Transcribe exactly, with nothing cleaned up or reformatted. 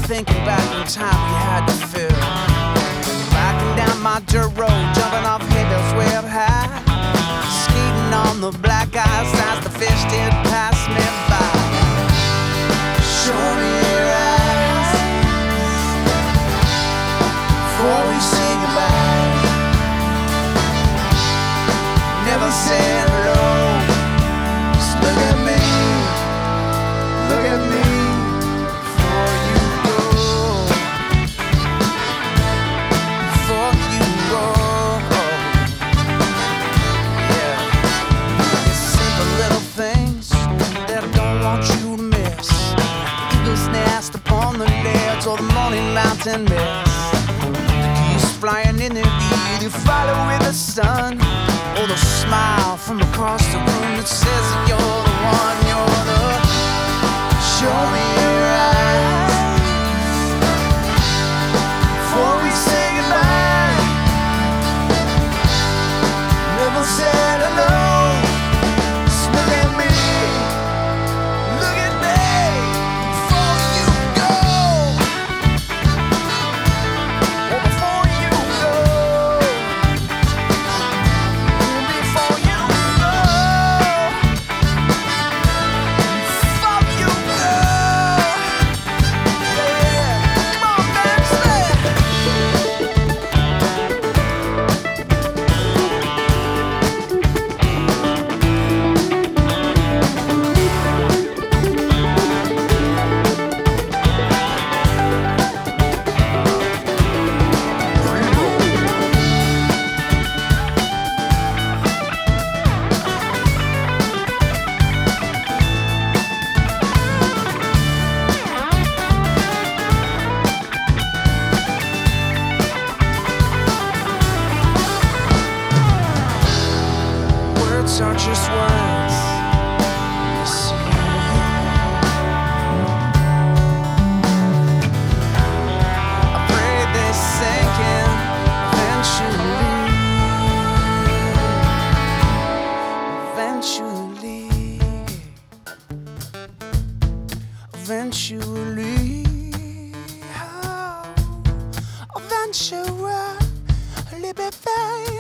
thinking back in time we had to fill. Backing down my dirt road, jumping off hay bales way up high, skating on the black ice as the fish did pass me by. Show me your eyes before we say goodbye. Never say hello, just look at me, look at me before you go, before you go. Yeah, it's simple little things that I don't want you to miss. Eagle's nest upon the ledge or the morning mountain mist. The geese flying in the air, you follow with the sun, or the smile from across the room that says that you're the one, you're the. Show me your eyes before we say goodbye. Never said hello, just look at me, look at me before you go, or before you go. Words are just words, you see. I pray they sink in eventually, eventually, eventually, oh, eventually, baby.